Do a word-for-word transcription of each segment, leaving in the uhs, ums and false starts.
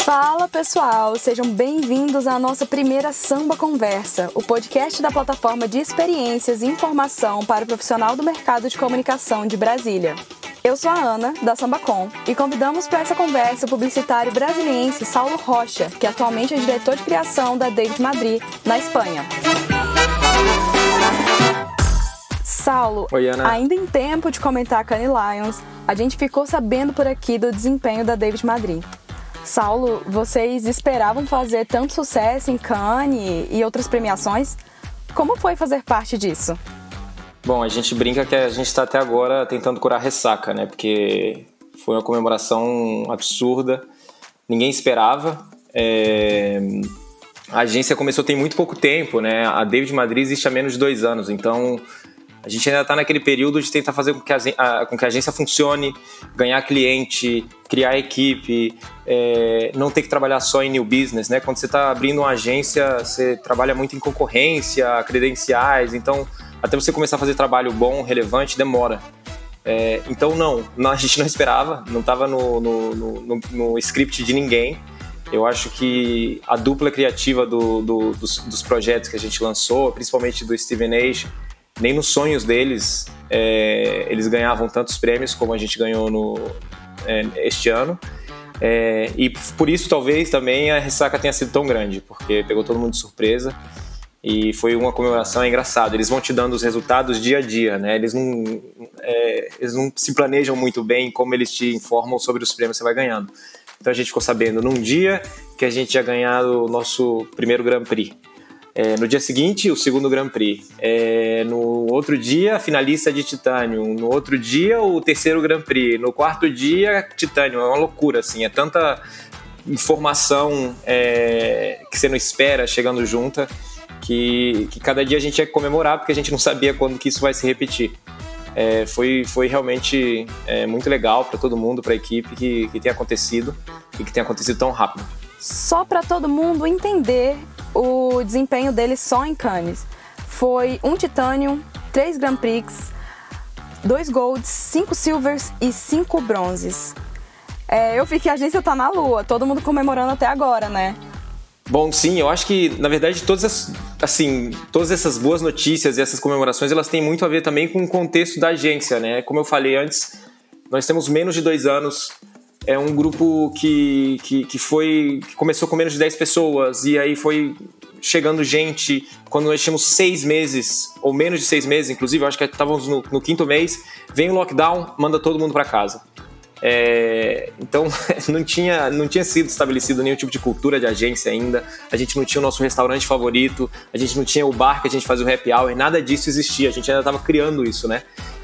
Fala pessoal, sejam bem-vindos à nossa primeira Samba Conversa, o podcast da plataforma de experiências e informação para o profissional do mercado de comunicação de Brasília. Eu sou a Ana, da SambaCom, e convidamos para essa conversa o publicitário brasiliense Saulo Rocha, que atualmente é diretor de criação da David Madrid, na Espanha. Saulo, Oi, Ana. Ainda em tempo de comentar Cannes Lions, a gente ficou sabendo por aqui do desempenho da David Madrid. Saulo, vocês esperavam fazer tanto sucesso em Cannes e outras premiações? Como foi fazer parte disso? Bom, a gente brinca que a gente está até agora tentando curar ressaca, né? Porque foi uma comemoração absurda, ninguém esperava. É... A agência começou tem muito pouco tempo, né? A David Madrid existe há menos de dois anos, então a gente ainda está naquele período de tentar fazer com que a, com que a agência funcione, ganhar cliente, criar equipe, é, não ter que trabalhar só em new business, né? Quando você está abrindo uma agência, você trabalha muito em concorrência, credenciais, então até você começar a fazer trabalho bom, relevante, demora. É, então não, não, a gente não esperava, não estava no, no, no, no script de ninguém. Eu acho que a dupla criativa do, do, dos, dos projetos que a gente lançou, principalmente do Steven Age, nem nos sonhos deles é, eles ganhavam tantos prêmios como a gente ganhou no, é, este ano. É, e por isso talvez também a ressaca tenha sido tão grande, porque pegou todo mundo de surpresa e foi uma comemoração engraçada. Eles vão te dando os resultados dia a dia, né? Eles não, é, eles não se planejam muito bem como eles te informam sobre os prêmios que você vai ganhando. Então a gente ficou sabendo num dia que a gente tinha ganhado o nosso primeiro Grand Prix. É, no dia seguinte, o segundo Grand Prix. É, no outro dia, a finalista de Titanium. No outro dia, o terceiro Grand Prix. No quarto dia, Titanium. É uma loucura, assim. É tanta informação é, que você não espera chegando junta que, que cada dia a gente ia comemorar porque a gente não sabia quando que isso vai se repetir. É, foi, foi realmente é, muito legal para todo mundo, para a equipe que, que tenha acontecido e que tenha acontecido tão rápido. Só para todo mundo entender o desempenho dele só em Cannes. Foi um Titanium, três Grand Prix, dois Golds, cinco Silvers e cinco Bronzes. É, eu vi que a agência tá na lua, todo mundo comemorando até agora, né? Bom, sim, eu acho que, na verdade, todas, as, assim, todas essas boas notícias e essas comemorações, elas têm muito a ver também com o contexto da agência, né? Como eu falei antes, nós temos menos de dois anos. É um grupo que, que, que, foi, que começou com menos de dez pessoas e aí foi chegando gente. Quando nós tínhamos seis meses, ou menos de seis meses, inclusive, eu acho que estávamos no, no quinto mês, vem o lockdown, manda todo mundo para casa. É, então não tinha, não tinha sido estabelecido nenhum tipo de cultura de agência ainda, a gente não tinha o nosso restaurante favorito, a gente não tinha o bar que a gente fazia o happy hour, nada disso existia, a gente ainda estava criando isso, né?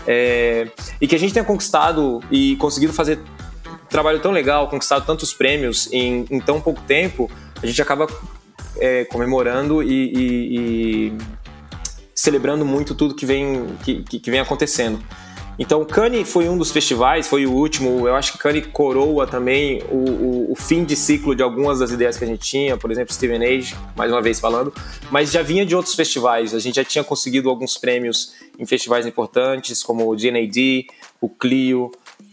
É, e que a gente tenha conquistado e conseguido fazer trabalho tão legal, conquistado tantos prêmios em, em tão pouco tempo, a gente acaba é, comemorando e, e, e celebrando muito tudo que vem, que, que vem acontecendo. Então, Cannes foi um dos festivais, foi o último. Eu acho que Cannes coroa também o, o, o fim de ciclo de algumas das ideias que a gente tinha, por exemplo, Steven Age, mais uma vez falando, mas já vinha de outros festivais. A gente já tinha conseguido alguns prêmios em festivais importantes, como o G N A D, o Clio,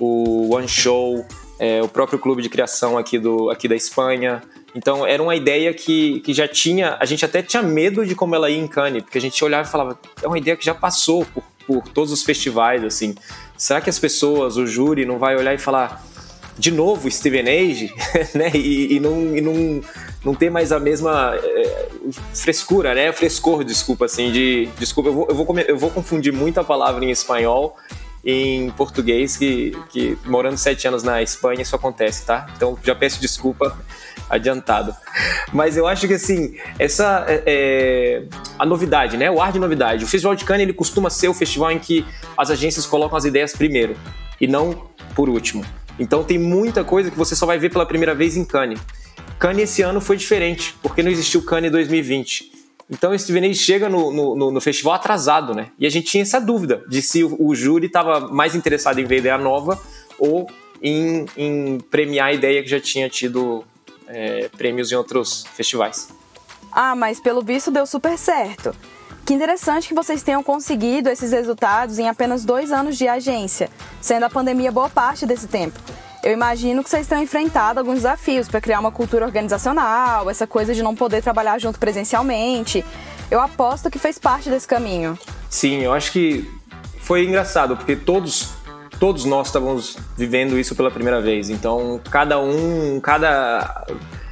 o One Show, é, o próprio clube de criação aqui, do, aqui da Espanha. Então era uma ideia que, que já tinha, a gente até tinha medo de como ela ia em Cannes, porque a gente olhava e falava, é uma ideia que já passou por, por todos os festivais, assim. Será que as pessoas, o júri, não vai olhar e falar, de novo Steven Age, né? E, e, não, e não, não ter mais a mesma é, frescura, né? Frescor, desculpa, assim, de... Desculpa, eu vou, eu, vou, eu vou confundir muito a palavra em espanhol em português, que, que morando sete anos na Espanha isso acontece, tá? Então já peço desculpa adiantado. Mas eu acho que assim, essa é, é a novidade, né? O ar de novidade. O Festival de Cannes, ele costuma ser o festival em que as agências colocam as ideias primeiro e não por último. Então tem muita coisa que você só vai ver pela primeira vez em Cannes. Cannes esse ano foi diferente, porque não existiu Cannes dois mil e vinte. Então o Steven Age chega no, no, no festival atrasado, né? E a gente tinha essa dúvida de se o, o júri estava mais interessado em ver ideia nova ou em, em premiar a ideia que já tinha tido é, prêmios em outros festivais. Ah, mas pelo visto deu super certo. Que interessante que vocês tenham conseguido esses resultados em apenas dois anos de agência, sendo a pandemia boa parte desse tempo. eu imagino que vocês tenham enfrentado alguns desafios para criar uma cultura organizacional, essa coisa de não poder trabalhar junto presencialmente. Eu aposto que fez parte desse caminho. Sim, eu acho que foi engraçado, porque todos, todos nós estávamos vivendo isso pela primeira vez. Então, cada um, cada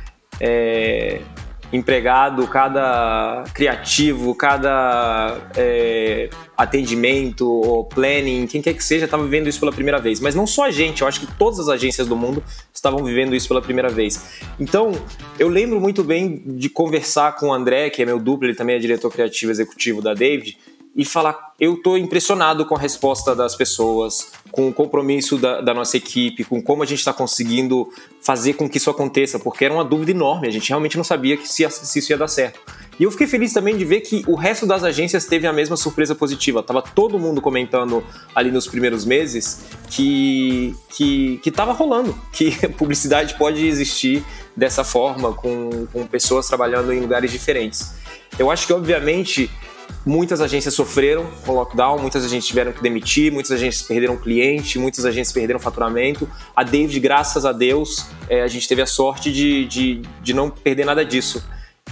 é, empregado, cada criativo, cada é, atendimento ou planning, quem quer que seja, estava vivendo isso pela primeira vez. Mas não só a gente, eu acho que todas as agências do mundo estavam vivendo isso pela primeira vez. Então, eu lembro muito bem de conversar com o André, que é meu duplo, ele também é diretor criativo executivo da David, e falar, eu estou impressionado com a resposta das pessoas, com o compromisso da, da nossa equipe, com como a gente está conseguindo fazer com que isso aconteça, porque era uma dúvida enorme, a gente realmente não sabia que se, se isso ia dar certo. E eu fiquei feliz também de ver que o resto das agências teve a mesma surpresa positiva. Tava todo mundo comentando ali nos primeiros meses que que que tava rolando, que publicidade pode existir dessa forma, com, com pessoas trabalhando em lugares diferentes. Eu acho que, obviamente, muitas agências sofreram com o lockdown, muitas agências tiveram que demitir, muitas agências perderam cliente, muitas agências perderam faturamento. A David, graças a Deus, é, a gente teve a sorte de, de, de não perder nada disso.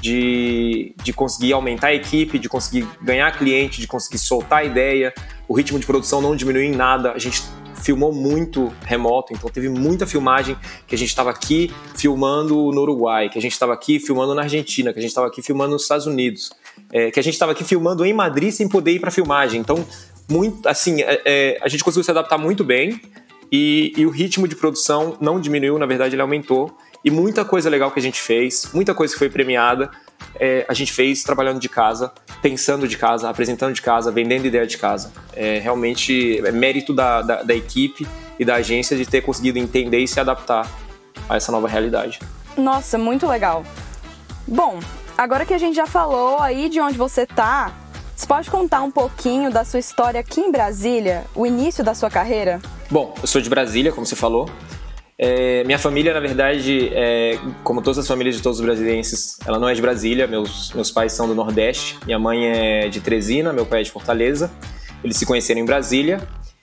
De, de conseguir aumentar a equipe, de conseguir ganhar cliente, de conseguir soltar a ideia. O ritmo de produção não diminuiu em nada. A gente filmou muito remoto, então teve muita filmagem que a gente estava aqui filmando no Uruguai, que a gente estava aqui filmando na Argentina, que a gente estava aqui filmando nos Estados Unidos, é, que a gente estava aqui filmando em Madrid sem poder ir para filmagem. Então, muito, assim, é, é, a gente conseguiu se adaptar muito bem e, e o ritmo de produção não diminuiu, na verdade ele aumentou. E muita coisa legal que a gente fez, muita coisa que foi premiada, é, a gente fez trabalhando de casa, pensando de casa, apresentando de casa, vendendo ideia de casa. É realmente é mérito da, da, da equipe e da agência de ter conseguido entender e se adaptar a essa nova realidade. Nossa, muito legal. Bom, agora que a gente já falou aí de onde você tá, você pode contar um pouquinho da sua história aqui em Brasília, o início da sua carreira? Bom, eu sou de Brasília, como você falou. É, minha família, na verdade, é, como todas as famílias de todos os brasilienses, ela não é de Brasília. Meus, meus pais são do Nordeste. Minha mãe é de Teresina, meu pai é de Fortaleza. Eles se conheceram em Brasília.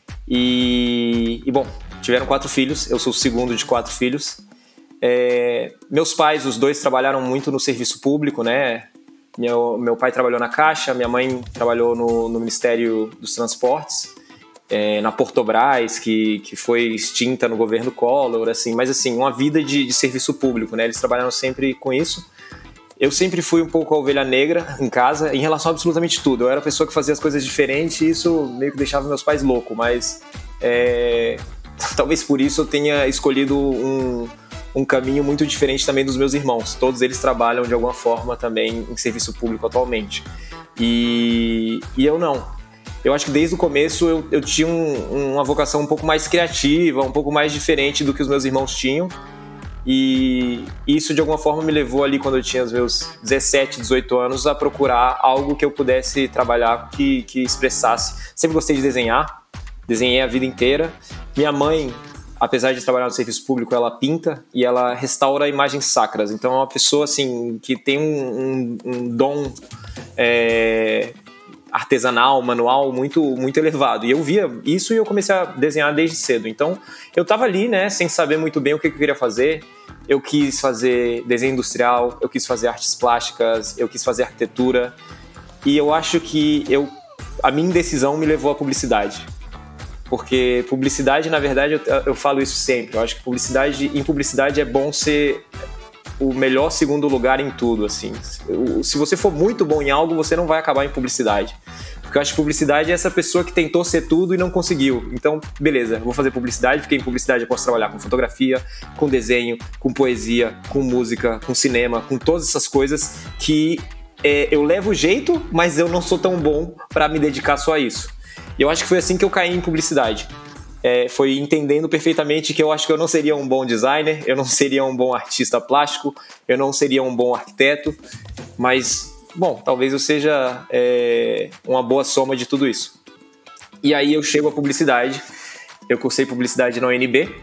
E, e bom, tiveram quatro filhos. Eu sou o segundo de quatro filhos. É, meus pais, os dois, trabalharam muito no serviço público, né? Meu, meu pai trabalhou na Caixa, minha mãe trabalhou no, no Ministério dos Transportes. É, na Portobras, que, que foi extinta no governo Collor, assim, mas assim, uma vida de, de serviço público, né? Eles trabalharam sempre com isso. Eu sempre fui um pouco a ovelha negra em casa, em relação a absolutamente tudo. Eu era a pessoa que fazia as coisas diferentes e isso meio que deixava meus pais loucos, mas é, talvez por isso eu tenha escolhido um, um caminho muito diferente também dos meus irmãos. Todos eles trabalham de alguma forma também em serviço público atualmente. E, e eu não. Eu acho que desde o começo eu, eu tinha um, uma vocação um pouco mais criativa, um pouco mais diferente do que os meus irmãos tinham. E isso de alguma forma me levou ali, quando eu tinha os meus dezessete, dezoito anos, a procurar algo que eu pudesse trabalhar, que, que expressasse. Sempre gostei de desenhar, desenhei a vida inteira. Minha mãe, apesar de trabalhar no serviço público, ela pinta e ela restaura imagens sacras. Então é uma pessoa assim, que tem um, um, um dom... É, artesanal, manual, muito, muito elevado. E eu via isso e eu comecei a desenhar desde cedo. Então, eu tava ali, né, sem saber muito bem o que eu queria fazer. Eu quis fazer desenho industrial, eu quis fazer artes plásticas, eu quis fazer arquitetura. E eu acho que eu, a minha indecisão me levou à publicidade. Porque publicidade, na verdade, eu, eu falo isso sempre. Eu acho que publicidade, em publicidade é bom ser o melhor segundo lugar em tudo, assim. Se você for muito bom em algo, você não vai acabar em publicidade. Porque eu acho que publicidade é essa pessoa que tentou ser tudo e não conseguiu. Então, beleza, eu vou fazer publicidade, porque em publicidade eu posso trabalhar com fotografia, com desenho, com poesia, com música, com cinema, com todas essas coisas que é, eu levo jeito, mas eu não sou tão bom para me dedicar só a isso. E eu acho que foi assim que eu caí em publicidade. É, foi entendendo perfeitamente que eu acho que eu não seria um bom designer, eu não seria um bom artista plástico, eu não seria um bom arquiteto, mas, bom, talvez eu seja é, uma boa soma de tudo isso. E aí eu chego à publicidade, eu cursei publicidade na U N B,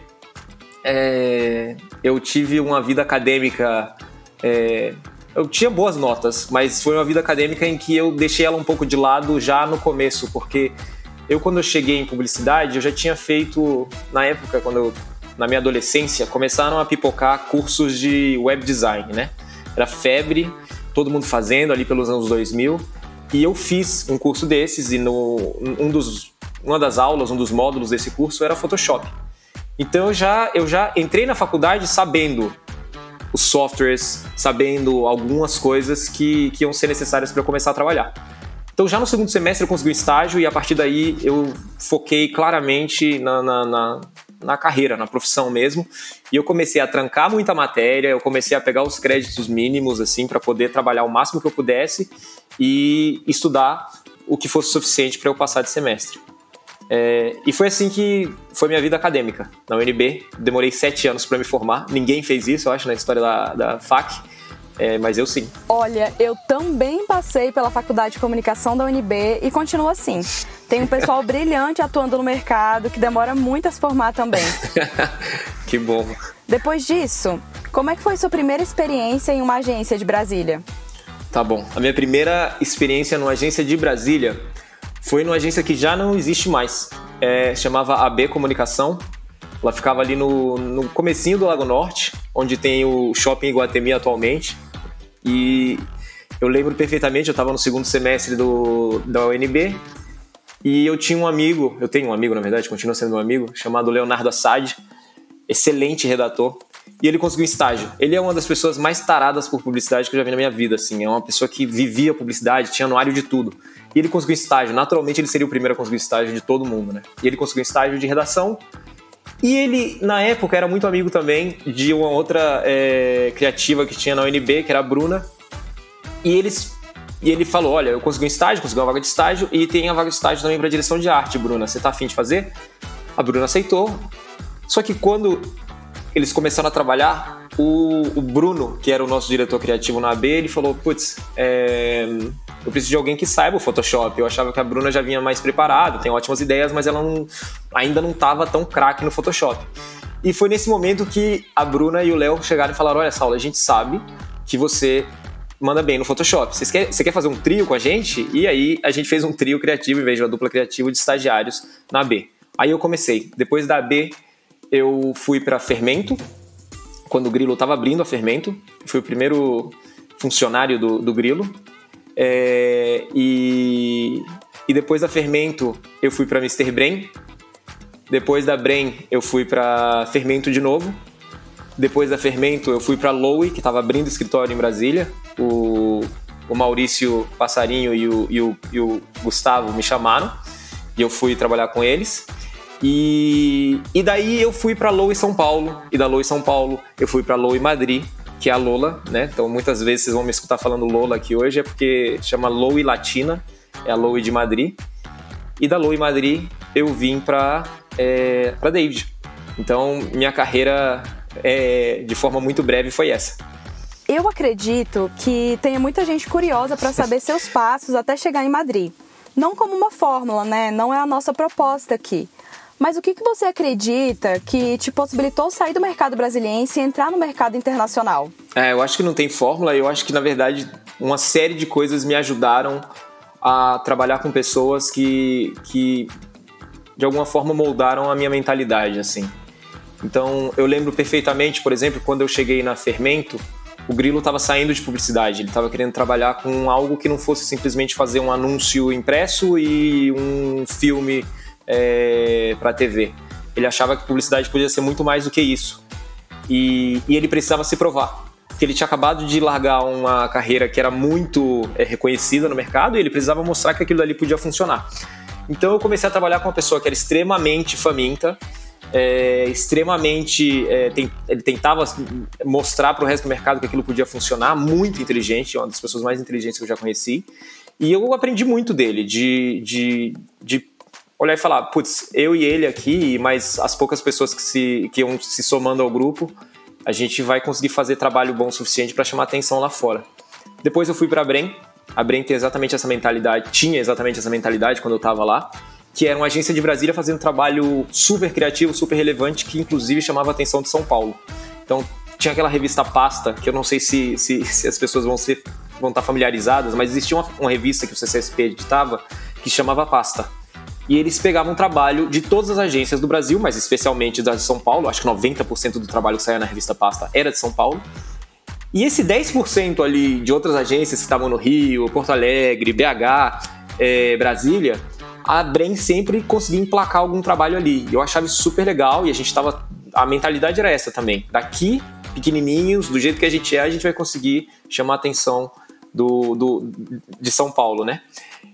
é, eu tive uma vida acadêmica, é, eu tinha boas notas, mas foi uma vida acadêmica em que eu deixei ela um pouco de lado já no começo, porque... Eu, quando eu cheguei em publicidade, eu já tinha feito, na época, quando eu na minha adolescência, começaram a pipocar cursos de web design, né? Era febre, todo mundo fazendo ali pelos anos dois mil. E eu fiz um curso desses e no, um dos, uma das aulas, um dos módulos desse curso era Photoshop. Então eu já, eu já entrei na faculdade sabendo os softwares, sabendo algumas coisas que, que iam ser necessárias para eu começar a trabalhar. Então já no segundo semestre eu consegui um estágio e a partir daí eu foquei claramente na, na, na, na carreira, na profissão mesmo. E eu comecei a trancar muita matéria, eu comecei a pegar os créditos mínimos assim, para poder trabalhar o máximo que eu pudesse e estudar o que fosse suficiente para eu passar de semestre. É, e foi assim que foi minha vida acadêmica na U N B. Demorei sete anos para me formar. Ninguém fez isso, eu acho, na história da, da F A C, é, mas eu sim. Olha, eu também passei pela Faculdade de Comunicação da U N B e continuo assim. Tem um pessoal brilhante atuando no mercado que demora muito a se formar também. Que bom. Depois disso, como é que foi sua primeira experiência em uma agência de Brasília? Tá bom. A minha primeira experiência numa agência de Brasília foi numa agência que já não existe mais. É, chamava A B Comunicação. Ela ficava ali no, no comecinho do Lago Norte, onde tem o Shopping Iguatemi atualmente. E eu lembro perfeitamente, eu estava no segundo semestre do, da U N B e eu tinha um amigo, eu tenho um amigo na verdade, continua sendo um amigo, chamado Leonardo Assad, excelente redator. E ele conseguiu um estágio. Ele é uma das pessoas mais taradas por publicidade que eu já vi na minha vida, assim. É uma pessoa que vivia publicidade, tinha anuário de tudo. E ele conseguiu um estágio. Naturalmente, ele seria o primeiro a conseguir um estágio de todo mundo, né? E ele conseguiu um estágio de redação. E ele, na época, era muito amigo também de uma outra é, criativa que tinha na U N B, que era a Bruna. E, eles, e ele falou, olha, eu consegui um estágio, consegui uma vaga de estágio, e tem a vaga de estágio também para direção de arte, Bruna. Você tá afim de fazer? A Bruna aceitou. Só que quando eles começaram a trabalhar, o, o Bruno, que era o nosso diretor criativo na A B, ele falou, putz, é, eu preciso de alguém que saiba o Photoshop. Eu achava que a Bruna já vinha mais preparada, tem ótimas ideias, mas ela não, ainda não estava tão craque no Photoshop. E foi nesse momento que a Bruna e o Léo chegaram e falaram, olha, Saulo, a gente sabe que você manda bem no Photoshop. Você quer, você quer fazer um trio com a gente? E aí a gente fez um trio criativo, em vez de uma dupla criativa de estagiários na A B. Aí eu comecei. Depois da A B, eu fui para Fermento, quando o Grilo estava abrindo a Fermento. Eu fui o primeiro funcionário do, do Grilo. É, e, e depois da Fermento, eu fui para mister Brain. Depois da Brain, eu fui para Fermento de novo. Depois da Fermento, eu fui para Lowe, que estava abrindo escritório em Brasília. O, o Maurício Passarinho e o, e, o, e o Gustavo me chamaram e eu fui trabalhar com eles. E, e daí eu fui para Lowe São Paulo, e da Lowe São Paulo eu fui para Lowe Madrid, que é a Lola, né? Então muitas vezes vocês vão me escutar falando Lola aqui hoje, é porque chama Lowe Latina, é a Lowe de Madrid. E da Lowe Madrid eu vim para é, para David. Então minha carreira é, de forma muito breve foi essa. Eu acredito que tenha muita gente curiosa para saber seus passos até chegar em Madrid. Não como uma fórmula, né? Não é a nossa proposta aqui. Mas o que, que você acredita que te possibilitou sair do mercado brasiliense e entrar no mercado internacional? É, eu acho que não tem fórmula. Eu acho que, na verdade, uma série de coisas me ajudaram a trabalhar com pessoas que, que de alguma forma, moldaram a minha mentalidade, assim. Então, eu lembro perfeitamente, por exemplo, quando eu cheguei na Fermento, o Grilo estava saindo de publicidade. Ele estava querendo trabalhar com algo que não fosse simplesmente fazer um anúncio impresso e um filme É, para a T V. Ele achava que publicidade podia ser muito mais do que isso. E, e ele precisava se provar. Porque ele tinha acabado de largar uma carreira que era muito é, reconhecida no mercado e ele precisava mostrar que aquilo ali podia funcionar. Então eu comecei a trabalhar com uma pessoa que era extremamente faminta, é, extremamente... É, tem, ele tentava mostrar para o resto do mercado que aquilo podia funcionar, muito inteligente, uma das pessoas mais inteligentes que eu já conheci. E eu aprendi muito dele, de... de, de olhar e falar, putz, eu e ele aqui, mas as poucas pessoas que, se, que iam se somando ao grupo, a gente vai conseguir fazer trabalho bom o suficiente para chamar atenção lá fora. Depois eu fui para a Brain. A Brain tem exatamente essa mentalidade, tinha exatamente essa mentalidade quando eu estava lá, que era uma agência de Brasília fazendo um trabalho super criativo, super relevante, que inclusive chamava a atenção de São Paulo. Então tinha aquela revista Pasta, que eu não sei se, se, se as pessoas vão, ser, vão estar familiarizadas, mas existia uma, uma revista que o C C S P editava que chamava Pasta. e eles pegavam trabalho de todas as agências do Brasil, mas especialmente da de São Paulo. Acho que noventa por cento do trabalho que saía na revista Pasta era de São Paulo. E esse dez por cento ali de outras agências que estavam no Rio, Porto Alegre, B H, é, Brasília, a Brem sempre conseguia emplacar algum trabalho ali. Eu achava isso super legal e a gente tava... A mentalidade era essa também. Daqui, pequenininhos, do jeito que a gente é, a gente vai conseguir chamar a atenção do, do, de São Paulo, né?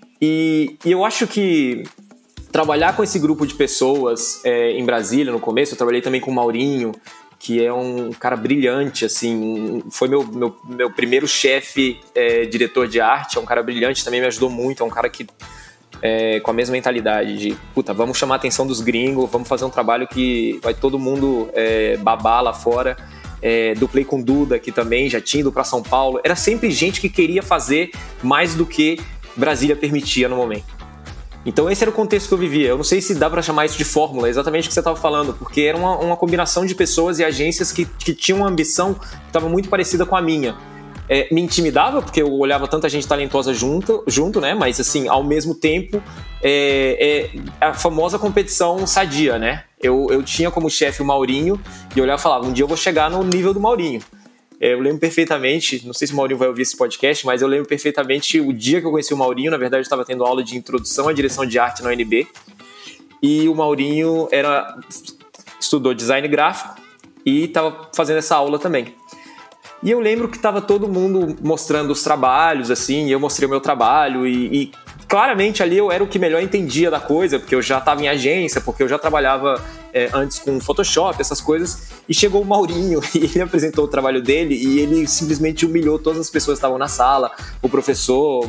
E, e eu acho que trabalhar com esse grupo de pessoas é, em Brasília, no começo, eu trabalhei também com o Maurinho, que é um cara brilhante, assim, foi meu, meu, meu primeiro chefe, é, diretor de arte, é um cara brilhante, também me ajudou muito, é um cara que, é, com a mesma mentalidade de, puta, vamos chamar a atenção dos gringos, vamos fazer um trabalho que vai todo mundo é, babar lá fora. É, duplei com Duda, que também já tinha ido para São Paulo, era sempre gente que queria fazer mais do que Brasília permitia no momento. Então esse era o contexto que eu vivia. Eu não sei se dá pra chamar isso de fórmula, exatamente o que você estava falando, porque era uma, uma combinação de pessoas e agências que, que tinham uma ambição que estava muito parecida com a minha. É, me intimidava, porque eu olhava tanta gente talentosa junto, junto, né? Mas assim, ao mesmo tempo, é, é a famosa competição sadia, né? Eu, eu tinha como chefe o Maurinho e eu olhava e falava, um dia eu vou chegar no nível do Maurinho. Eu lembro perfeitamente, não sei se o Maurinho vai ouvir esse podcast, mas eu lembro perfeitamente o dia que eu conheci o Maurinho. Na verdade, eu estava tendo aula de introdução à direção de arte na U N B. E o Maurinho era, estudou design gráfico e estava fazendo essa aula também. E eu lembro que estava todo mundo mostrando os trabalhos, assim, e eu mostrei o meu trabalho e, e claramente ali eu era o que melhor entendia da coisa, porque eu já estava em agência, porque eu já trabalhava é, antes com Photoshop, essas coisas, e chegou o Maurinho e ele apresentou o trabalho dele e ele simplesmente humilhou todas as pessoas que estavam na sala, o professor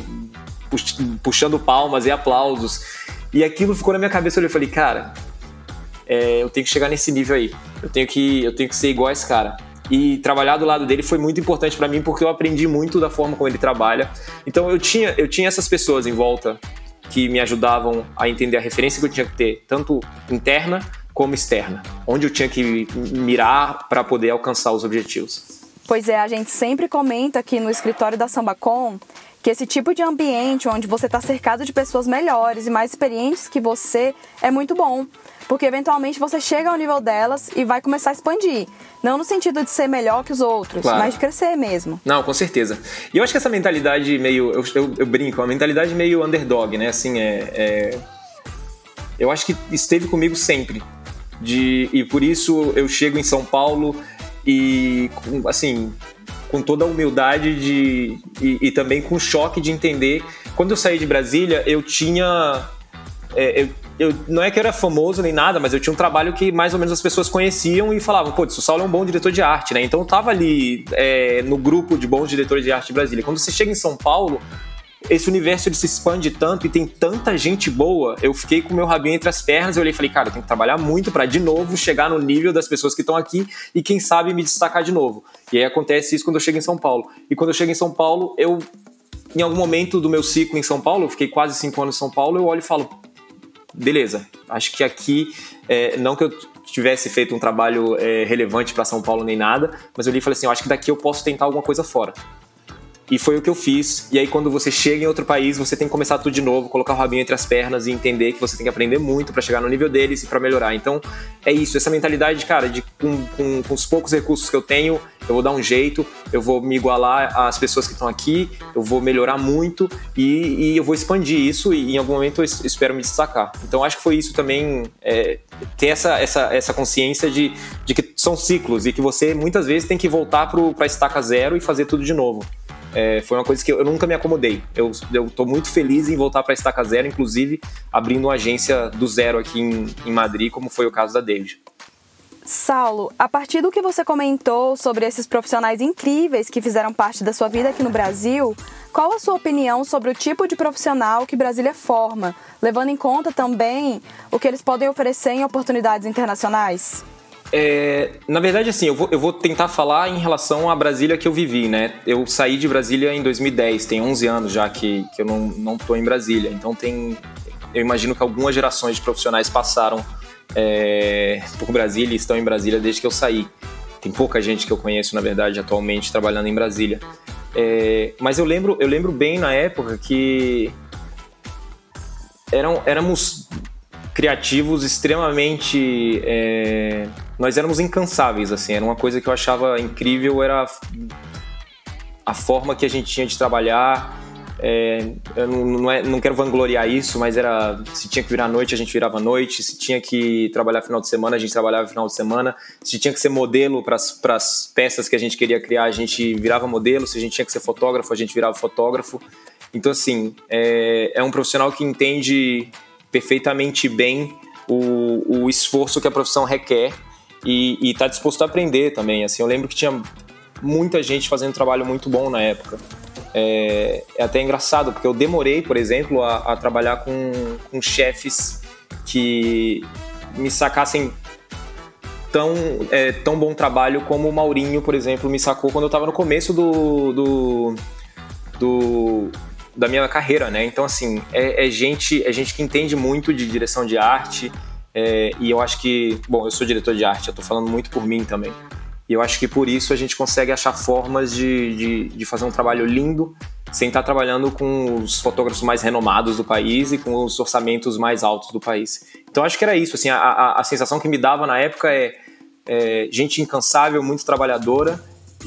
puxando palmas e aplausos, e aquilo ficou na minha cabeça. Eu falei, cara, é, eu tenho que chegar nesse nível aí, eu tenho que, eu tenho que ser igual a esse cara. E trabalhar do lado dele foi muito importante para mim, porque eu aprendi muito da forma como ele trabalha. Então eu tinha, eu tinha essas pessoas em volta que me ajudavam a entender a referência que eu tinha que ter, tanto interna como externa, onde eu tinha que mirar para poder alcançar os objetivos. Pois é, a gente sempre comenta aqui no escritório da SambaCom que esse tipo de ambiente onde você está cercado de pessoas melhores e mais experientes que você é muito bom, porque eventualmente você chega ao nível delas e vai começar a expandir. Não no sentido de ser melhor que os outros, claro, mas de crescer mesmo. Não, com certeza. E eu acho que essa mentalidade meio... Eu, eu, eu brinco, uma mentalidade meio underdog, né? Assim, é, é... Eu acho que esteve comigo sempre. De, e por isso eu chego em São Paulo e, assim, com toda a humildade de, e, e também com choque de entender. Quando eu saí de Brasília, eu tinha... É, eu, Eu, não é que eu era famoso nem nada, mas eu tinha um trabalho que mais ou menos as pessoas conheciam e falavam, pô, o Saulo é um bom diretor de arte, né? Então eu tava ali é, no grupo de bons diretores de arte de Brasília. Quando você chega em São Paulo, esse universo ele se expande tanto e tem tanta gente boa. Eu fiquei com o meu rabinho entre as pernas e eu olhei e falei, cara, eu tenho que trabalhar muito pra de novo chegar no nível das pessoas que estão aqui e quem sabe me destacar de novo. E aí acontece isso quando eu chego em São Paulo. E quando eu chego em São Paulo, eu, em algum momento do meu ciclo em São Paulo, eu fiquei quase cinco anos em São Paulo, eu olho e falo, beleza, acho que aqui, é, não que eu tivesse feito um trabalho é, relevante para São Paulo nem nada, mas eu li e falei assim, eu acho que daqui eu posso tentar alguma coisa fora. E foi o que eu fiz. E aí quando você chega em outro país, você tem que começar tudo de novo, colocar o rabinho entre as pernas e entender que você tem que aprender muito para chegar no nível deles e para melhorar. Então é isso, essa mentalidade, cara, de com, com, com os poucos recursos que eu tenho, eu vou dar um jeito, eu vou me igualar às pessoas que estão aqui, eu vou melhorar muito e, e eu vou expandir isso e em algum momento eu espero me destacar. Então acho que foi isso também, é, ter essa, essa, essa consciência de, de que são ciclos e que você muitas vezes tem que voltar para a estaca zero e fazer tudo de novo. É, foi uma coisa que eu, eu nunca me acomodei. Eu estou muito feliz em voltar para a estaca zero, inclusive abrindo uma agência do zero aqui em, em Madrid, como foi o caso da David. Saulo, a partir do que você comentou sobre esses profissionais incríveis que fizeram parte da sua vida aqui no Brasil, qual a sua opinião sobre o tipo de profissional que Brasília forma, levando em conta também o que eles podem oferecer em oportunidades internacionais? É, na verdade, assim, eu vou, eu vou tentar falar em relação à Brasília que eu vivi, né? Eu saí de Brasília em dois mil e dez, tem onze anos já que, que eu não, não tô em Brasília. Então tem, eu imagino que algumas gerações de profissionais passaram é, por Brasília e estão em Brasília desde que eu saí. Tem pouca gente que eu conheço, na verdade, atualmente trabalhando em Brasília. É, mas eu lembro, eu lembro bem na época que eram, éramos criativos extremamente... É... Nós éramos incansáveis, assim, era uma coisa que eu achava incrível, era a forma que a gente tinha de trabalhar. É, eu não, não, é, não quero vangloriar isso, mas era, se tinha que virar noite, a gente virava noite, se tinha que trabalhar final de semana, a gente trabalhava final de semana, se tinha que ser modelo para as peças que a gente queria criar, a gente virava modelo, se a gente tinha que ser fotógrafo, a gente virava fotógrafo. Então, assim, é, é um profissional que entende perfeitamente bem o, o esforço que a profissão requer e está disposto a aprender também. Assim, eu lembro que tinha muita gente fazendo um trabalho muito bom na época. É, é até engraçado, porque eu demorei, por exemplo, a, a trabalhar com, com chefes que me sacassem tão, é, tão bom trabalho como o Maurinho, por exemplo, me sacou quando eu estava no começo do, do, do, da minha carreira, né? Então, assim, é, é, gente, é gente que entende muito de direção de arte, é, e eu acho que... Bom, eu sou diretor de arte, eu tô falando muito por mim também. E eu acho que por isso a gente consegue achar formas de, de, de fazer um trabalho lindo sem estar trabalhando com os fotógrafos mais renomados do país e com os orçamentos mais altos do país. Então acho que era isso, assim, a, a, a sensação que me dava na época é, é gente incansável, muito trabalhadora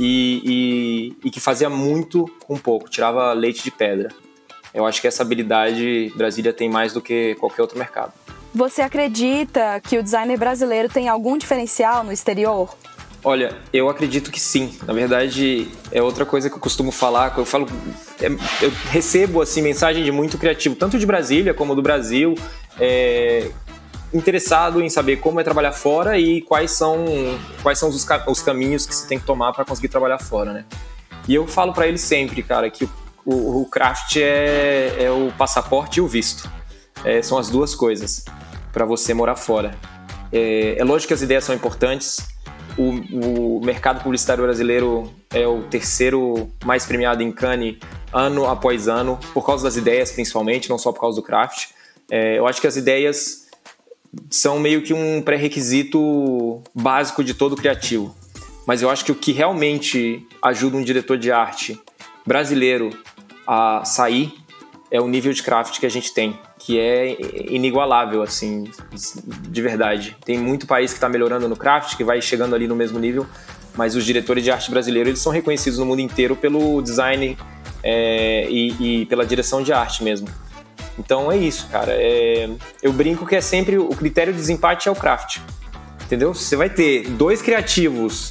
e, e, e que fazia muito com pouco, tirava leite de pedra. Eu acho que essa habilidade Brasília tem mais do que qualquer outro mercado. Você acredita que o designer brasileiro tem algum diferencial no exterior? Olha, eu acredito que sim. Na verdade, é outra coisa que eu costumo falar. Eu falo, eu recebo assim mensagem de muito criativo, tanto de Brasília como do Brasil, é, interessado em saber como é trabalhar fora e quais são, quais são os, os caminhos que se tem que tomar para conseguir trabalhar fora, né? E eu falo para eles sempre, cara, que o, o craft é, é o passaporte e o visto. É, são as duas coisas para você morar fora. É, é lógico que as ideias são importantes. O, o mercado publicitário brasileiro é o terceiro mais premiado em Cannes ano após ano, por causa das ideias principalmente, não só por causa do craft. É, eu acho que as ideias são meio que um pré-requisito básico de todo criativo. Mas eu acho que o que realmente ajuda um diretor de arte brasileiro a sair é o nível de craft que a gente tem, que é inigualável, assim, de verdade. Tem muito país que está melhorando no craft, que vai chegando ali no mesmo nível, mas os diretores de arte brasileiros, eles são reconhecidos no mundo inteiro pelo design é, e, e pela direção de arte mesmo. Então é isso, cara. É, eu brinco que é sempre o critério de desempate é o craft, entendeu? Você vai ter dois criativos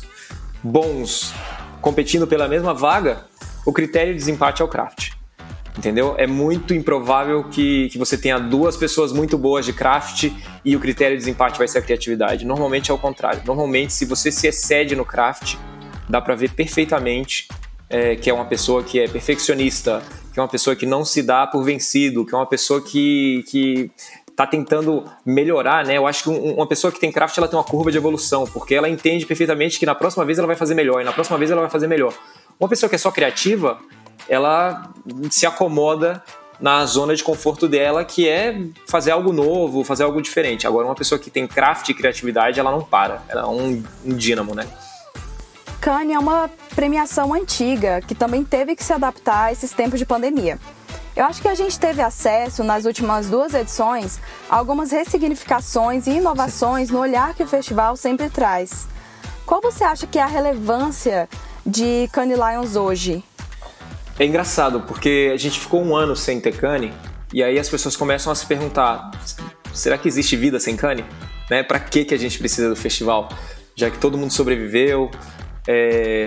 bons competindo pela mesma vaga, o critério de desempate é o craft. Entendeu? É muito improvável que, que você tenha duas pessoas muito boas de craft e o critério de desempate vai ser a criatividade. Normalmente é o contrário. Normalmente, se você se excede no craft, dá pra ver perfeitamente é, que é uma pessoa que é perfeccionista, que é uma pessoa que não se dá por vencido, que é uma pessoa que, que tá tentando melhorar, né? Eu acho que um, uma pessoa que tem craft, ela tem uma curva de evolução, porque ela entende perfeitamente que na próxima vez ela vai fazer melhor e na próxima vez ela vai fazer melhor. Uma pessoa que é só criativa, ela se acomoda na zona de conforto dela, que é fazer algo novo, fazer algo diferente. Agora, uma pessoa que tem craft e criatividade, ela não para. Ela é um, um dínamo, né? Cannes é uma premiação antiga, que também teve que se adaptar a esses tempos de pandemia. Eu acho que a gente teve acesso, nas últimas duas edições, a algumas ressignificações e inovações no olhar que o festival sempre traz. Qual você acha que é a relevância de Cannes Lions hoje? É engraçado, porque a gente ficou um ano sem ter Cannes, e aí as pessoas começam a se perguntar, será que existe vida sem Cannes? Né? Para que que a gente precisa do festival? Já que todo mundo sobreviveu, é...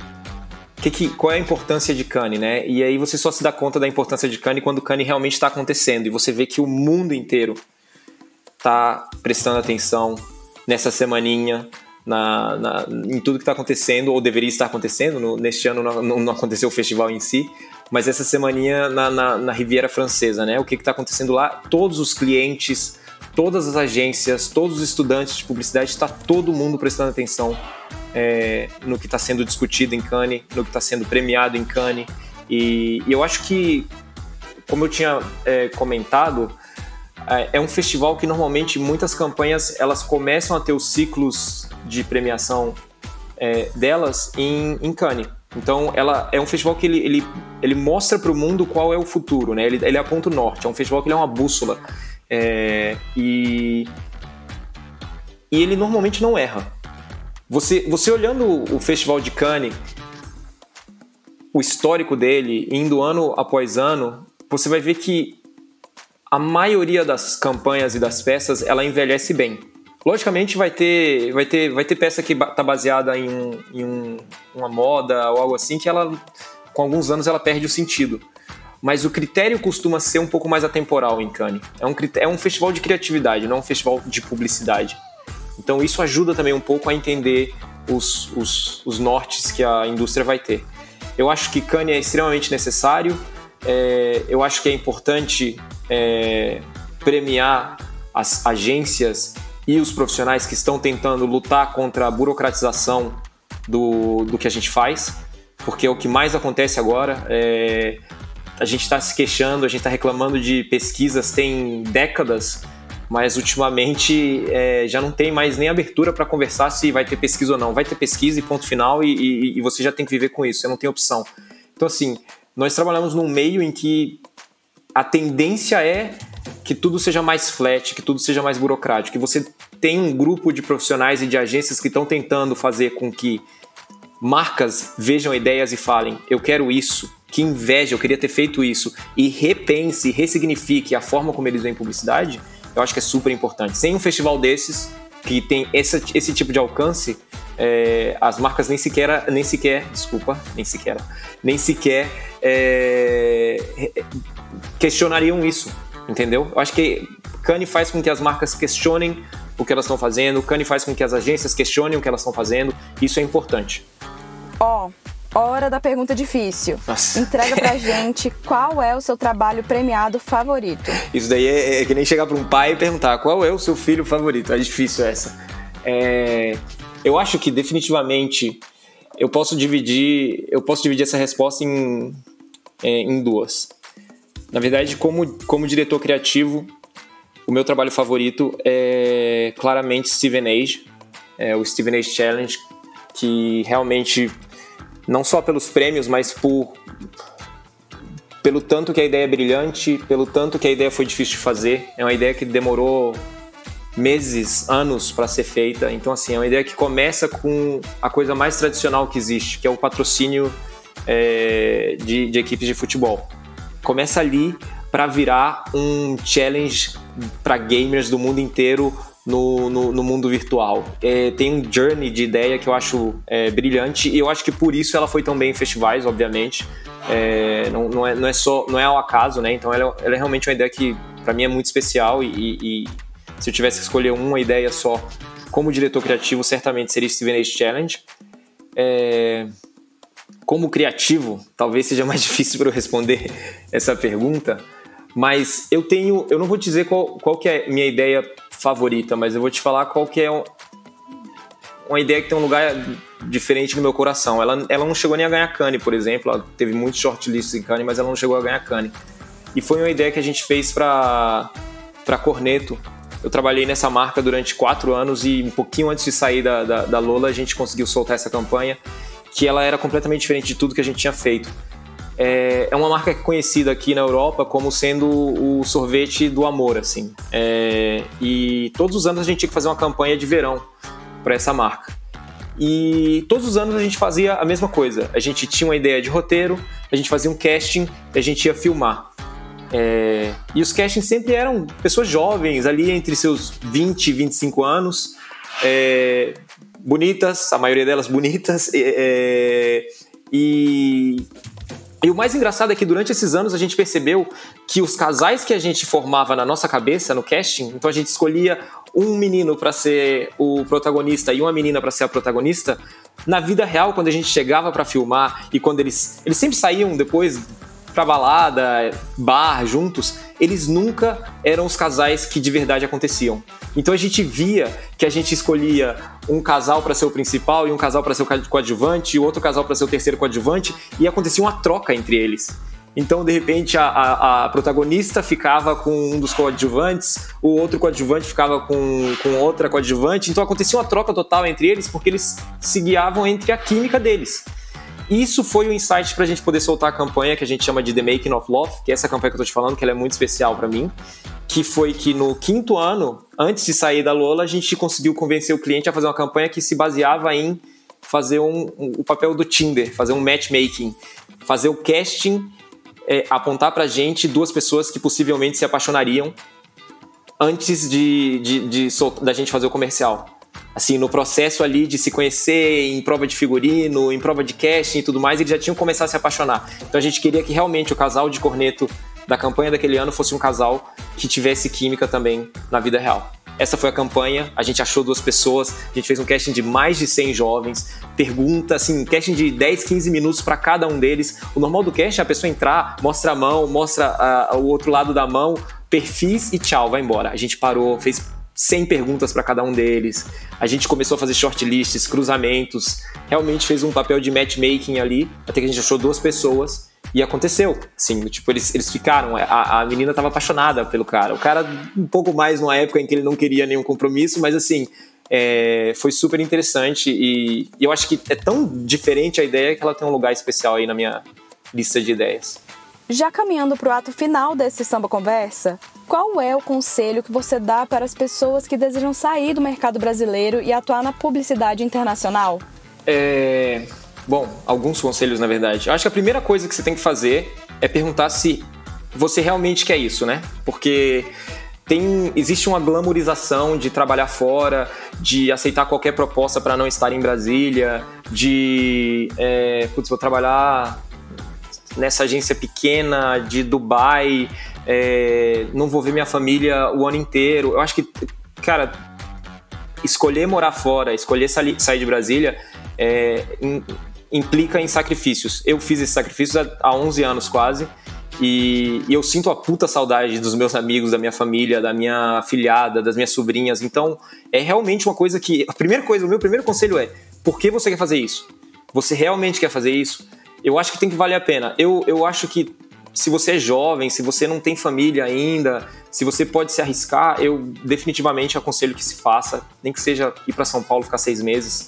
que que, qual é a importância de Cannes? Né? E aí você só se dá conta da importância de Cannes quando Cannes realmente está acontecendo, e você vê que o mundo inteiro está prestando atenção nessa semaninha, Na, na, em tudo que está acontecendo, ou deveria estar acontecendo. No, neste ano não, não aconteceu o festival em si, mas essa semaninha na, na, na Riviera Francesa, né? O que está acontecendo lá? Todos os clientes, todas as agências, todos os estudantes de publicidade, está todo mundo prestando atenção é, no que está sendo discutido em Cannes, no que está sendo premiado em Cannes, e, e eu acho que, como eu tinha é, comentado, é um festival que normalmente muitas campanhas elas começam a ter os ciclos de premiação é, delas em, em Cannes. Então ela é um festival que ele, ele, ele mostra para o mundo qual é o futuro, né? ele, ele aponta o norte, é um festival que ele é uma bússola. É, e, e ele normalmente não erra. Você, você olhando o Festival de Cannes, o histórico dele, indo ano após ano, você vai ver que a maioria das campanhas e das peças, ela envelhece bem. Logicamente vai ter, vai ter, vai ter peça que está baseada em, um, em um, uma moda ou algo assim, que ela, com alguns anos ela perde o sentido. Mas o critério costuma ser um pouco mais atemporal em Cannes. É um, é um festival de criatividade, não um festival de publicidade. Então isso ajuda também um pouco a entender os, os, os nortes que a indústria vai ter. Eu acho que Cannes é extremamente necessário, é, eu acho que é importante é, premiar as agências e os profissionais que estão tentando lutar contra a burocratização do, do que a gente faz, porque é o que mais acontece agora. É, a gente está se queixando, a gente está reclamando de pesquisas tem décadas, mas ultimamente é, já não tem mais nem abertura para conversar se vai ter pesquisa ou não. Vai ter pesquisa e ponto final, e, e, e você já tem que viver com isso, você não tem opção. Então assim, nós trabalhamos num meio em que a tendência é que tudo seja mais flat, que tudo seja mais burocrático, que você tem um grupo de profissionais e de agências que estão tentando fazer com que marcas vejam ideias e falem, eu quero isso, que inveja, eu queria ter feito isso, e repense, ressignifique a forma como eles veem publicidade. Eu acho que é super importante. Sem um festival desses, que tem esse, esse tipo de alcance, é, as marcas nem sequer, nem sequer, desculpa, nem sequer, nem sequer é, questionariam isso, entendeu? Eu acho que Cannes faz com que as marcas questionem o que elas estão fazendo, Cannes faz com que as agências questionem o que elas estão fazendo, isso é importante. Ó, oh, hora da pergunta difícil. Nossa. Entrega pra gente qual é o seu trabalho premiado favorito. Isso daí é, é que nem chegar pra um pai e perguntar qual é o seu filho favorito. É difícil essa. É, eu acho que definitivamente eu posso dividir, eu posso dividir essa resposta em, é, em duas. Na verdade, como, como diretor criativo, o meu trabalho favorito é claramente Steven Age, é o Steven Age Challenge, que realmente, não só pelos prêmios, mas por, pelo tanto que a ideia é brilhante, pelo tanto que a ideia foi difícil de fazer. É uma ideia que demorou meses, anos para ser feita. Então, assim, é uma ideia que começa com a coisa mais tradicional que existe, que é o patrocínio é, de, de equipes de futebol. Começa ali para virar um challenge para gamers do mundo inteiro no, no, no mundo virtual. É, tem um journey de ideia que eu acho é, brilhante, e eu acho que por isso ela foi tão bem em festivais, obviamente. É, não, não, é, não, é só, não é ao acaso, né? Então ela, ela é realmente uma ideia que para mim é muito especial, e, e se eu tivesse que escolher uma ideia só como diretor criativo, certamente seria Steven Age Challenge. É, como criativo, talvez seja mais difícil para eu responder essa pergunta, mas eu tenho, eu não vou te dizer qual, qual que é minha ideia favorita, mas eu vou te falar qual que é um, uma ideia que tem um lugar diferente no meu coração. Ela, ela não chegou nem a ganhar Cannes, por exemplo. Ela teve muitos shortlists em Cannes, mas ela não chegou a ganhar Cannes. E foi uma ideia que a gente fez para para Cornetto. Eu trabalhei nessa marca durante quatro anos e um pouquinho antes de sair da, da, da Lola, a gente conseguiu soltar essa campanha, que ela era completamente diferente de tudo que a gente tinha feito. É, é uma marca que é conhecida aqui na Europa como sendo o sorvete do amor, assim. É, e todos os anos a gente tinha que fazer uma campanha de verão para essa marca. E todos os anos a gente fazia a mesma coisa. A gente tinha uma ideia de roteiro, a gente fazia um casting, a gente ia filmar. É, e os castings sempre eram pessoas jovens, ali entre seus vinte e vinte e cinco anos, é, bonitas, a maioria delas bonitas, é, e... E o mais engraçado é que durante esses anos a gente percebeu que os casais que a gente formava na nossa cabeça, no casting, então a gente escolhia um menino para ser o protagonista e uma menina para ser a protagonista, na vida real, quando a gente chegava para filmar e quando eles... Eles sempre saíam depois pra balada, bar, juntos, eles nunca eram os casais que de verdade aconteciam. Então a gente via que a gente escolhia um casal para ser o principal e um casal para ser o coadjuvante e outro casal para ser o terceiro coadjuvante, e acontecia uma troca entre eles. Então, de repente, a, a, a protagonista ficava com um dos coadjuvantes, o outro coadjuvante ficava com, com outra coadjuvante, então acontecia uma troca total entre eles, porque eles se guiavam entre a química deles. Isso foi o insight pra gente poder soltar a campanha que a gente chama de The Making of Love, que é essa campanha que eu tô te falando, que ela é muito especial pra mim, que foi que no quinto ano, antes de sair da Lola, a gente conseguiu convencer o cliente a fazer uma campanha que se baseava em fazer um, um, o papel do Tinder, fazer um matchmaking, fazer o casting, é, apontar pra gente duas pessoas que possivelmente se apaixonariam antes de, de, de, de da gente fazer o comercial. Assim, no processo ali de se conhecer, em prova de figurino, em prova de casting e tudo mais, eles já tinham começado a se apaixonar. Então a gente queria que realmente o casal de corneto da campanha daquele ano fosse um casal que tivesse química também na vida real. Essa foi a campanha, a gente achou duas pessoas, a gente fez um casting de mais de cem jovens, pergunta, assim, casting de dez, quinze minutos para cada um deles. O normal do casting é a pessoa entrar, mostra a mão, mostra uh, o outro lado da mão, perfis e tchau, vai embora. A gente parou, fez cem perguntas para cada um deles, a gente começou a fazer shortlists, cruzamentos, realmente fez um papel de matchmaking ali, até que a gente achou duas pessoas. E aconteceu, assim, tipo, eles, eles ficaram, a, a menina estava apaixonada pelo cara, o cara um pouco mais numa época em que ele não queria nenhum compromisso, mas assim, é, foi super interessante e, e eu acho que é tão diferente a ideia que ela tem um lugar especial aí na minha lista de ideias. Já caminhando para o ato final desse Samba Conversa, qual é o conselho que você dá para as pessoas que desejam sair do mercado brasileiro e atuar na publicidade internacional? É... Bom, alguns conselhos, na verdade. Eu acho que a primeira coisa que você tem que fazer é perguntar se você realmente quer isso, né? Porque tem, existe uma glamorização de trabalhar fora, de aceitar qualquer proposta para não estar em Brasília, de, é, putz, vou trabalhar nessa agência pequena de Dubai, é, não vou ver minha família o ano inteiro. Eu acho que, cara, escolher morar fora, escolher sair de Brasília, é, in, implica em sacrifícios. Eu fiz esses sacrifícios há, há onze anos quase, e, e eu sinto a puta saudade dos meus amigos, da minha família, da minha afilhada, das minhas sobrinhas. Então, é realmente uma coisa que... A primeira coisa, o meu primeiro conselho é: por que você quer fazer isso? Você realmente quer fazer isso? Eu acho que tem que valer a pena. Eu, eu acho que se você é jovem, se você não tem família ainda, se você pode se arriscar, eu definitivamente aconselho que se faça, nem que seja ir para São Paulo, ficar seis meses.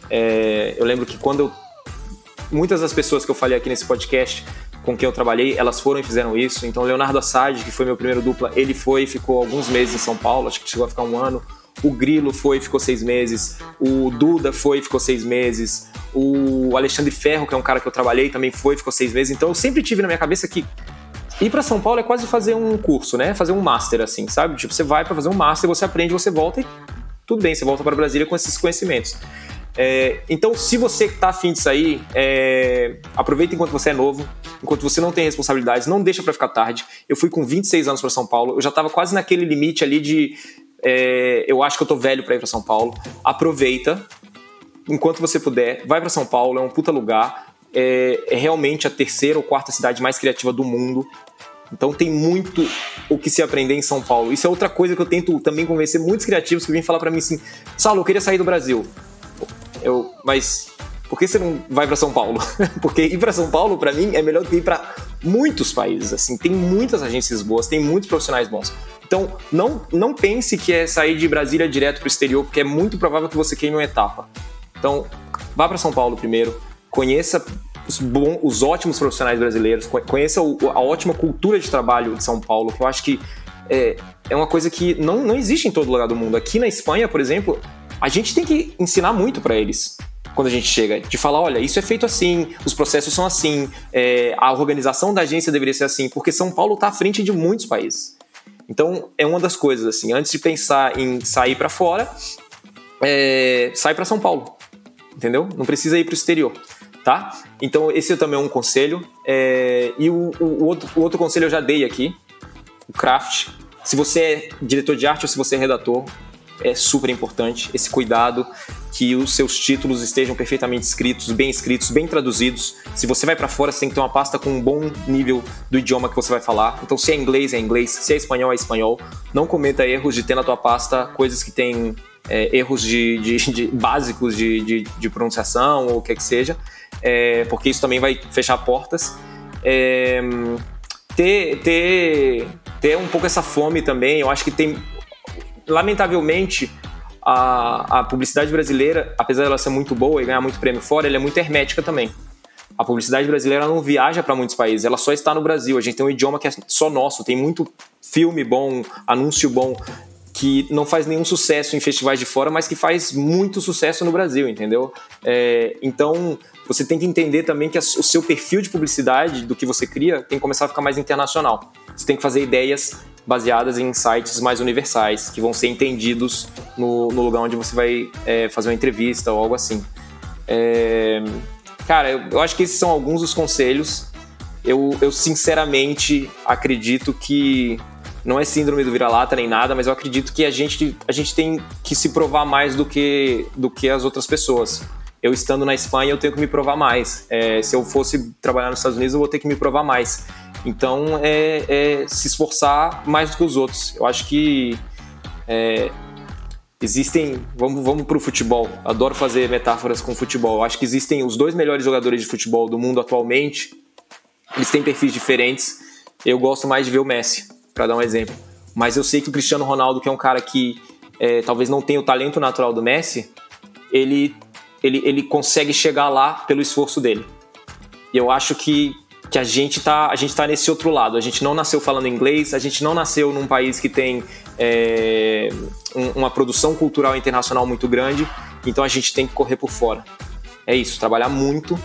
É, eu lembro que quando eu... Muitas das pessoas que eu falei aqui nesse podcast, com quem eu trabalhei, elas foram e fizeram isso. Então, Leonardo Assad, que foi meu primeiro dupla, ele foi e ficou alguns meses em São Paulo, acho que chegou a ficar um ano. O Grilo foi e ficou seis meses. O Duda foi e ficou seis meses. O Alexandre Ferro, que é um cara que eu trabalhei, também foi e ficou seis meses. Então, eu sempre tive na minha cabeça que ir pra São Paulo é quase fazer um curso, né? Fazer um master, assim, sabe? Tipo, você vai pra fazer um master, você aprende, você volta e tudo bem, você volta para Brasília com esses conhecimentos. É, então, se você tá afim de sair, é, aproveita enquanto você é novo, enquanto você não tem responsabilidades, não deixa pra ficar tarde. Eu fui com vinte e seis anos pra São Paulo, eu já tava quase naquele limite ali de é, eu acho que eu tô velho pra ir pra São Paulo. Aproveita, enquanto você puder, vai pra São Paulo, é um puta lugar, é, é realmente a terceira ou quarta cidade mais criativa do mundo. Então tem muito o que se aprender em São Paulo. Isso é outra coisa que eu tento também convencer muitos criativos que vêm falar pra mim assim: Saulo, eu queria sair do Brasil. Eu, mas por que você não vai para São Paulo? Porque ir para São Paulo, para mim, é melhor do que ir para muitos países. Assim, tem muitas agências boas, tem muitos profissionais bons. Então, não, não pense que é sair de Brasília direto para o exterior, porque é muito provável que você queime uma etapa. Então, vá para São Paulo primeiro, conheça os, bons, os ótimos profissionais brasileiros, conheça o, a ótima cultura de trabalho de São Paulo, que eu acho que é, é uma coisa que não, não existe em todo lugar do mundo. Aqui na Espanha, por exemplo, a gente tem que ensinar muito para eles quando a gente chega, de falar, olha, isso é feito assim, os processos são assim, é, a organização da agência deveria ser assim, porque São Paulo está à frente de muitos países. Então, é uma das coisas, assim, antes de pensar em sair para fora, é, sai para São Paulo, entendeu? Não precisa ir para o exterior, tá? Então, esse também é um conselho. É, e o, o, o, outro, o outro conselho eu já dei aqui, o craft. Se você é diretor de arte ou se você é redator, é super importante esse cuidado que os seus títulos estejam perfeitamente escritos, bem escritos, bem traduzidos. Se você vai para fora, você tem que ter uma pasta com um bom nível do idioma que você vai falar. Então, se é inglês, é inglês. Se é espanhol, é espanhol. Não cometa erros de ter na tua pasta coisas que têm é, erros de, de, de básicos de, de, de pronunciação ou o que é que seja, é, porque isso também vai fechar portas. É, ter, ter, ter um pouco essa fome também. Eu acho que tem... Lamentavelmente, a, a publicidade brasileira, apesar de ela ser muito boa e ganhar muito prêmio fora, ela é muito hermética também. A publicidade brasileira não viaja para muitos países, ela só está no Brasil. A gente tem um idioma que é só nosso, tem muito filme bom, anúncio bom, que não faz nenhum sucesso em festivais de fora, mas que faz muito sucesso no Brasil, entendeu? É, então, você tem que entender também que o seu perfil de publicidade, do que você cria, tem que começar a ficar mais internacional. Você tem que fazer ideias baseadas em sites mais universais, que vão ser entendidos no, no lugar onde você vai é, fazer uma entrevista ou algo assim. É, cara, eu, eu acho que esses são alguns dos conselhos. Eu, eu sinceramente acredito que não é síndrome do vira-lata nem nada, mas eu acredito que a gente, a gente tem que se provar mais do que, do que as outras pessoas. Eu estando na Espanha, eu tenho que me provar mais. É, se eu fosse trabalhar nos Estados Unidos, eu vou ter que me provar mais. Então, é, é se esforçar mais do que os outros. Eu acho que é, existem... Vamos, vamos para o futebol. Adoro fazer metáforas com futebol. Eu acho que existem os dois melhores jogadores de futebol do mundo atualmente. Eles têm perfis diferentes. Eu gosto mais de ver o Messi, para dar um exemplo. Mas eu sei que o Cristiano Ronaldo, que é um cara que é, talvez não tenha o talento natural do Messi, ele, ele, ele consegue chegar lá pelo esforço dele. E eu acho que, que a gente tá, a gente tá nesse outro lado. A gente não nasceu falando inglês, a gente não nasceu num país que tem é, um, uma produção cultural internacional muito grande, então a gente tem que correr por fora. É isso, trabalhar muito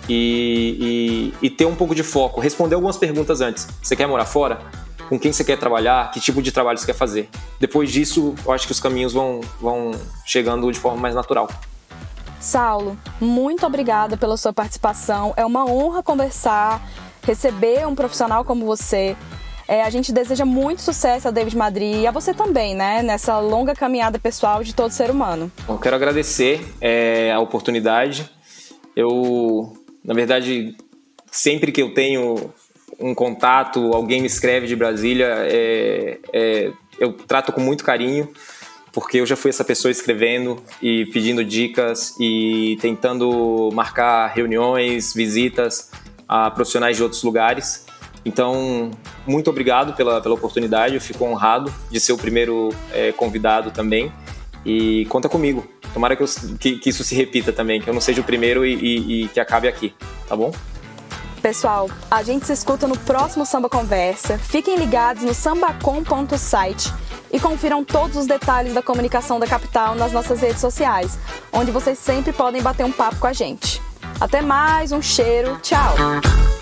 e, e, e ter um pouco de foco. Responder algumas perguntas antes. Você quer morar fora? Com quem você quer trabalhar, que tipo de trabalho você quer fazer. Depois disso, eu acho que os caminhos vão, vão chegando de forma mais natural. Saulo, muito obrigada pela sua participação. É uma honra conversar, receber um profissional como você. É, a gente deseja muito sucesso a David Madrid e a você também, né? Nessa longa caminhada pessoal de todo ser humano. Eu quero agradecer é, a oportunidade. Eu, na verdade, sempre que eu tenho um contato, alguém me escreve de Brasília, é, é, eu trato com muito carinho, porque eu já fui essa pessoa escrevendo e pedindo dicas e tentando marcar reuniões, visitas a profissionais de outros lugares. Então, muito obrigado pela, pela oportunidade, eu fico honrado de ser o primeiro é, convidado também, e conta comigo. Tomara que, eu, que, que isso se repita também, que eu não seja o primeiro e, e, e que acabe aqui, tá bom? Pessoal, a gente se escuta no próximo Samba Conversa. Fiquem ligados no sambacom ponto site e confiram todos os detalhes da comunicação da capital nas nossas redes sociais, onde vocês sempre podem bater um papo com a gente. Até mais, um cheiro, tchau!